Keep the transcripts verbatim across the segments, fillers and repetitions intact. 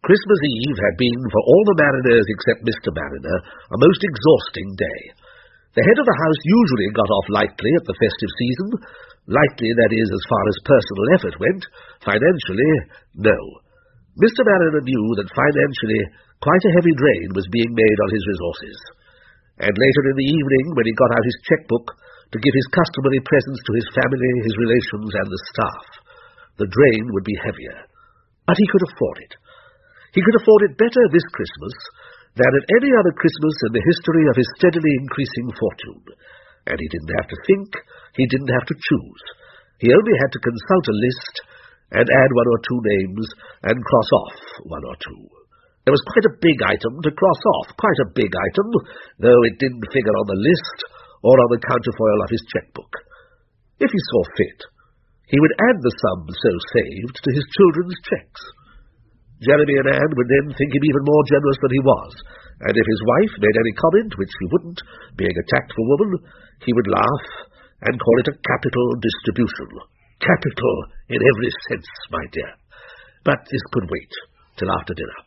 Christmas Eve had been, for all the Mariners except Mister Mariner, a most exhausting day. The head of the house usually got off lightly at the festive season. Lightly, that is, as far as personal effort went. Financially, no. Mister Mariner knew that financially quite a heavy drain was being made on his resources. And later in the evening, when he got out his cheque-book to give his customary presents to his family, his relations, and the staff, the drain would be heavier. But he could afford it. He could afford it better this Christmas than at any other Christmas in the history of his steadily increasing fortune. And he didn't have to think, he didn't have to choose. He only had to consult a list and add one or two names and cross off one or two. There was quite a big item to cross off, quite a big item, though it didn't figure on the list or on the counterfoil of his cheque-book. If he saw fit, he would add the sum so saved to his children's cheques. Jeremy and Anne would then think him even more generous than he was, and if his wife made any comment, which he wouldn't, being a tactful woman, he would laugh and call it a capital distribution. Capital in every sense, my dear. But this could wait till after dinner.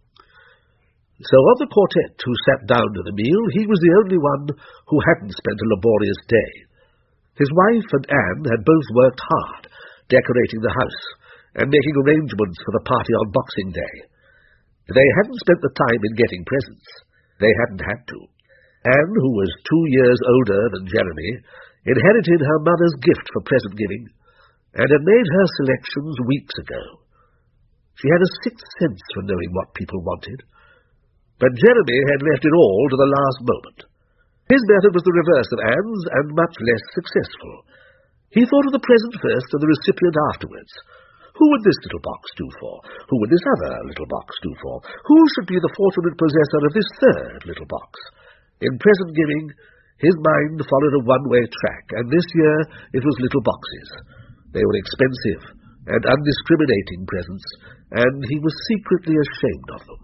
So of the quartet who sat down to the meal, he was the only one who hadn't spent a laborious day. His wife and Anne had both worked hard, decorating the house, and making arrangements for the party on Boxing Day. They hadn't spent the time in getting presents. They hadn't had to. Anne, who was two years older than Jeremy, inherited her mother's gift for present-giving, and had made her selections weeks ago. She had a sixth sense for knowing what people wanted. But Jeremy had left it all to the last moment. His method was the reverse of Anne's, and much less successful. He thought of the present first and the recipient afterwards. Who would this little box do for? Who would this other little box do for? Who should be the fortunate possessor of this third little box? In present giving, his mind followed a one-way track, and this year it was little boxes. They were expensive and undiscriminating presents, and he was secretly ashamed of them.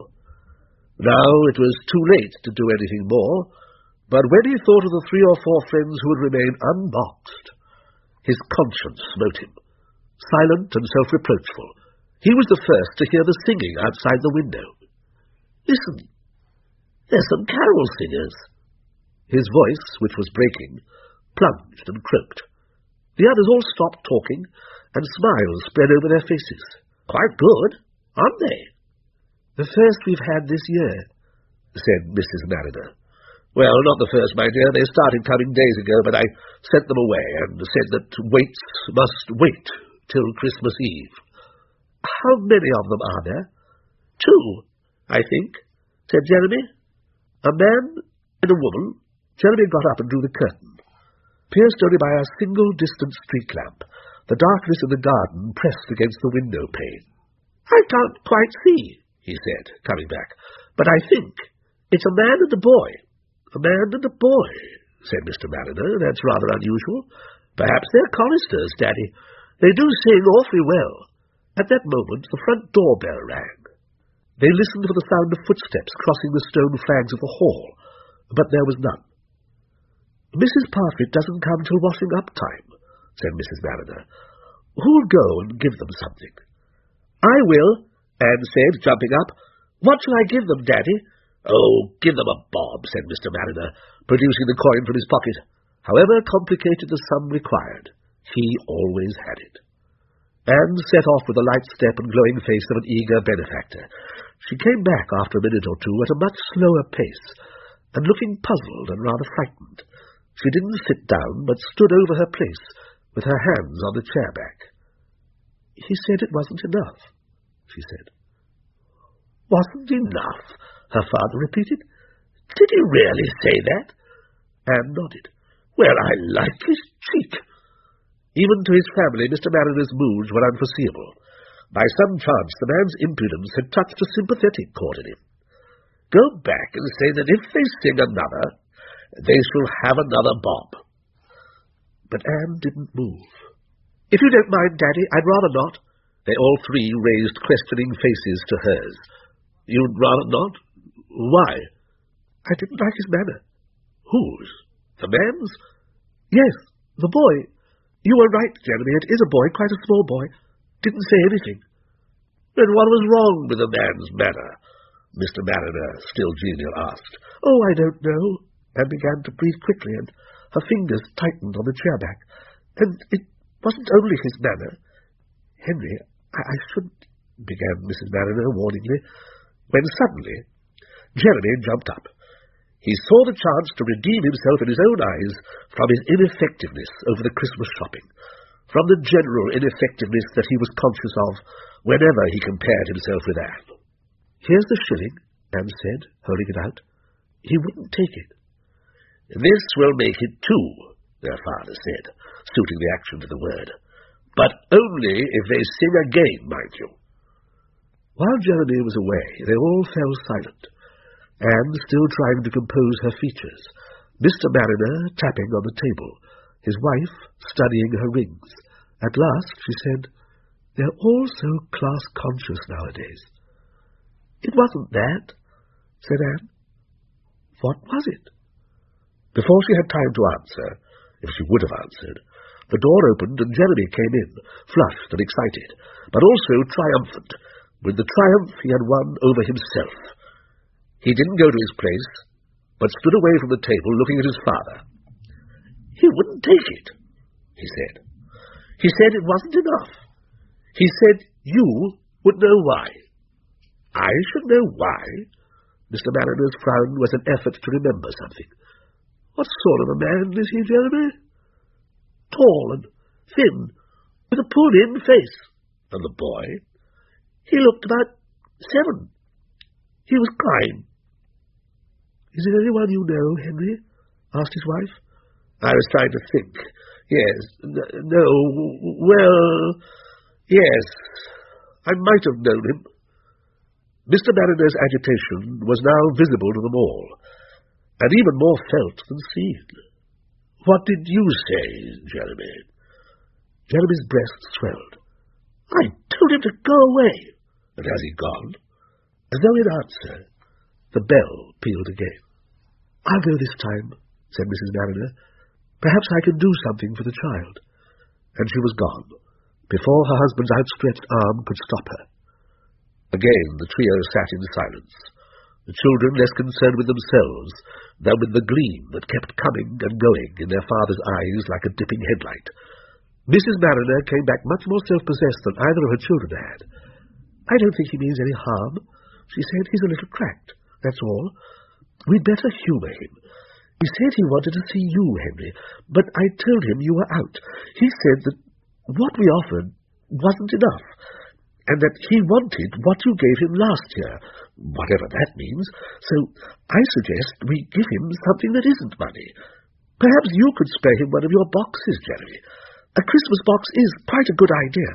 Now it was too late to do anything more, but when he thought of the three or four friends who would remain unboxed, his conscience smote him. Silent and self-reproachful, he was the first to hear the singing outside the window. Listen, there's some carol singers. His voice, which was breaking, plunged and croaked. The others all stopped talking, and smiles spread over their faces. Quite good, aren't they? The first we've had this year, said Missus Mariner. Well, not the first, my dear. They started coming days ago, but I sent them away and said that waits must wait till Christmas Eve. How many of them are there? Two, I think, said Jeremy. A man and a woman. Jeremy got up and drew the curtain. Pierced only by a single distant street lamp, the darkness in the garden pressed against the window pane. I can't quite see, he said, coming back, but I think it's a man and a boy. A man and a boy, said Mister Mariner. That's rather unusual. Perhaps they're choristers, Daddy. They do sing awfully well. At that moment the front door-bell rang. They listened for the sound of footsteps crossing the stone flags of the hall, but there was none. Missus Parfitt doesn't come till washing-up time, said Missus Mariner. Who'll go and give them something? I will, Anne said, jumping up. What shall I give them, Daddy? Oh, give them a bob, said Mister Mariner, producing the coin from his pocket. However complicated the sum required, he always had it. Anne set off with the light step and glowing face of an eager benefactor. She came back after a minute or two at a much slower pace, and looking puzzled and rather frightened. She didn't sit down, but stood over her place, with her hands on the chair back. He said it wasn't enough, she said. Wasn't enough? Her father repeated. Did he really say that? Anne nodded. Well, I like his cheek. Even to his family, Mister Mariner's moods were unforeseeable. By some chance, the man's impudence had touched a sympathetic chord in him. Go back and say that if they sing another, they shall have another bob. But Anne didn't move. If you don't mind, Daddy, I'd rather not. They all three raised questioning faces to hers. You'd rather not? Why? I didn't like his manner. Whose? The man's? Yes, the boy. You were right, Jeremy. It is a boy, quite a small boy. Didn't say anything. "Then what was wrong with the man's manner?" Mister Mariner, still genial, asked. "Oh, I don't know," Anne began to breathe quickly, and her fingers tightened on the chair back. "And it wasn't only his manner. Henry, I, I shouldn't," began Missus Mariner warningly, when suddenly Jeremy jumped up. He saw the chance to redeem himself in his own eyes from his ineffectiveness over the Christmas shopping, from the general ineffectiveness that he was conscious of whenever he compared himself with Anne. "Here's the shilling," Anne said, holding it out. "He wouldn't take it." "This will make it two," their father said, suiting the action to the word. "But only if they sing again, mind you." While Jeremy was away, they all fell silent, Anne still trying to compose her features, Mister Mariner tapping on the table, his wife studying her rings. At last she said, "They're all so class-conscious nowadays." "It wasn't that," said Anne. "What was it?" Before she had time to answer, if she would have answered, the door opened and Jeremy came in, flushed and excited, but also triumphant, with the triumph he had won over himself. He didn't go to his place, but stood away from the table looking at his father. "He wouldn't take it," he said. "He said it wasn't enough. He said you would know why." "I should know why?" Mister Mariner's frown was an effort to remember something. "What sort of a man is he, Jeremy?" "Tall and thin, with a pulled-in face." "And the boy?" "He looked about seven. He was crying." "Is there anyone you know, Henry?" asked his wife. I was trying to think. Yes, n- no, well, yes, I might have known him. Mister Mariner's agitation was now visible to them all, and even more felt than seen. "What did you say, Jeremy?" Jeremy's breast swelled. "I told him to go away." "And has he gone?" As though in answer, the bell pealed again. "I'll go this time," said Missus Mariner. "Perhaps I can do something for the child." And she was gone, before her husband's outstretched arm could stop her. Again the trio sat in silence, the children less concerned with themselves than with the gleam that kept coming and going in their father's eyes like a dipping headlight. Missus Mariner came back much more self-possessed than either of her children had. "I don't think he means any harm," she said. "He's a little cracked, that's all. We'd better humour him. He said he wanted to see you, Henry, but I told him you were out. He said that what we offered wasn't enough, and that he wanted what you gave him last year, whatever that means, so I suggest we give him something that isn't money. Perhaps you could spare him one of your boxes, Jeremy. A Christmas box is quite a good idea."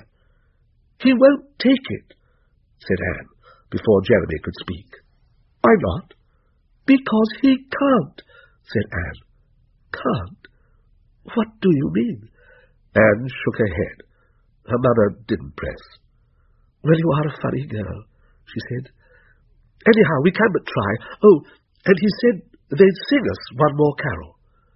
"He won't take it," said Anne, before Jeremy could speak. "Why not?" "Because he can't," said Anne. "Can't? What do you mean?" Anne shook her head. Her mother didn't press. "Well, you are a funny girl," she said. "Anyhow, we can but try. Oh, and he said they'd sing us one more carol."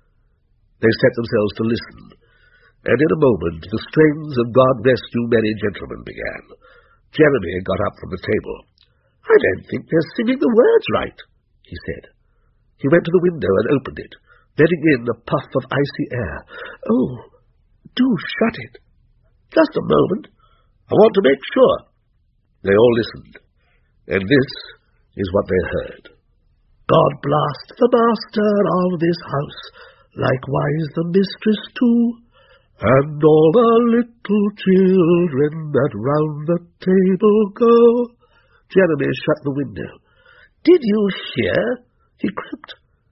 They set themselves to listen, and in a moment the strains of God Rest You Merry Gentlemen began. Jeremy got up from the table. "I don't think they're singing the words right," he said. He went to the window and opened it, letting in a puff of icy air. "Oh, do shut it." "Just a moment. I want to make sure." They all listened, and this is what they heard. "God blast the master of this house, likewise the mistress too, and all the little children that round the table go." Jeremy shut the window. "Did you hear?" he croaked.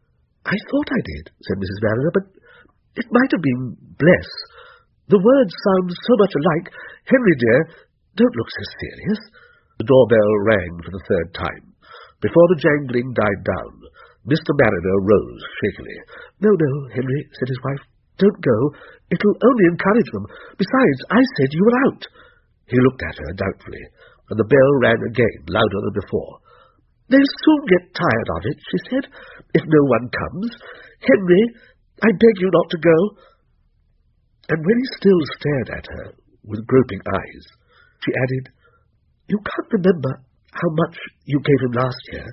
"I thought I did," said Missus Mariner, "but it might have been bless. The words sound so much alike. Henry, dear, don't look so serious." The doorbell rang for the third time. Before the jangling died down, Mister Mariner rose shakily. "No, no, Henry," said his wife. "Don't go. It'll only encourage them. Besides, I said you were out." He looked at her doubtfully, and the bell rang again, louder than before. "They'll soon get tired of it," she said, "if no one comes. Henry, I beg you not to go." And when he still stared at her with groping eyes, she added, You can't remember how much you gave him last year."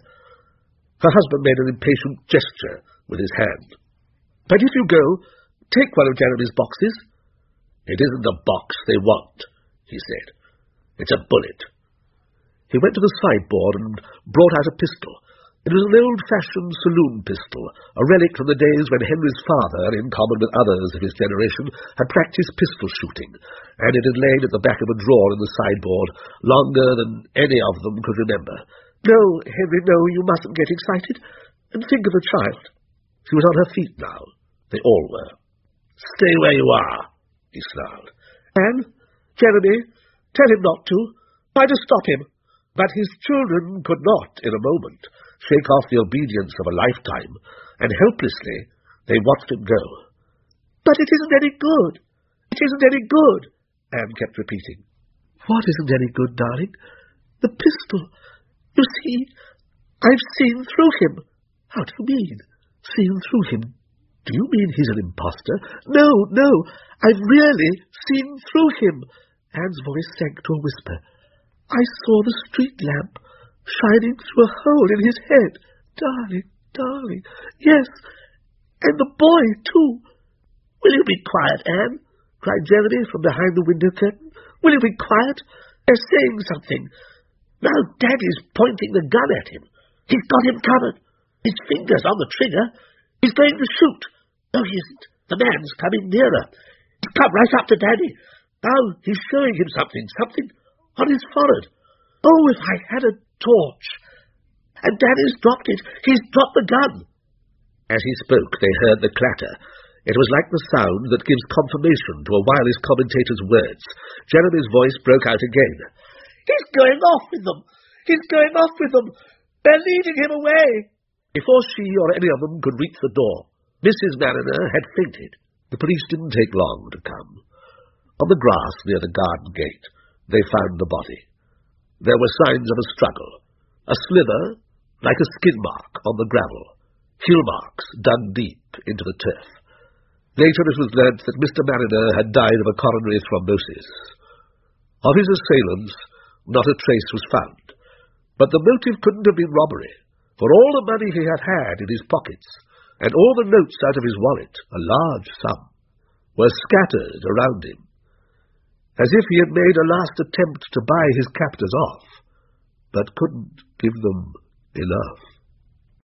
Her husband made an impatient gesture with his hand. "But if you go, take one of Jeremy's boxes." "It isn't a box they want," he said. "It's a bullet." He went to the sideboard and brought out a pistol. It was an old-fashioned saloon pistol, a relic from the days when Henry's father, in common with others of his generation, had practised pistol shooting, and it had lain at the back of a drawer in the sideboard longer than any of them could remember. "No, Henry, no, you mustn't get excited. And think of the child." She was on her feet now. They all were. "Stay where you are," he snarled. "Anne, Jeremy, tell him not to. Try to stop him." But his children could not, in a moment, shake off the obedience of a lifetime, and helplessly they watched him go. "But it isn't any good. It isn't any good," Anne kept repeating. "What isn't any good, darling?" "The pistol. You see, I've seen through him." "How do you mean, seen through him? Do you mean he's an impostor?" "No, no, I've really seen through him." Anne's voice sank to a whisper. "I saw the street lamp shining through a hole in his head. Darling, darling, yes, and the boy, too." "Will you be quiet, Anne?" cried Jeremy from behind the window curtain. "Will you be quiet? They're saying something. Now Daddy's pointing the gun at him. He's got him covered. His finger's on the trigger. He's going to shoot. No, he isn't. The man's coming nearer. He's come right up to Daddy. Now he's showing him something, something on his forehead. Oh, if I had a torch! And Daddy's dropped it. He's dropped the gun." As he spoke, they heard the clatter. It was like the sound that gives confirmation to a wireless commentator's words. Jeremy's voice broke out again. "He's going off with them! He's going off with them! They're leading him away!" Before she or any of them could reach the door, Missus Mariner had fainted. The police didn't take long to come. On the grass near the garden gate, they found the body. There were signs of a struggle, a slither like a skin mark on the gravel, heel marks dug deep into the turf. Later it was learnt that Mister Mariner had died of a coronary thrombosis. Of his assailants, not a trace was found, but the motive couldn't have been robbery, for all the money he had had in his pockets, and all the notes out of his wallet, a large sum, were scattered around him, as if he had made a last attempt to buy his captors off, but couldn't give them enough.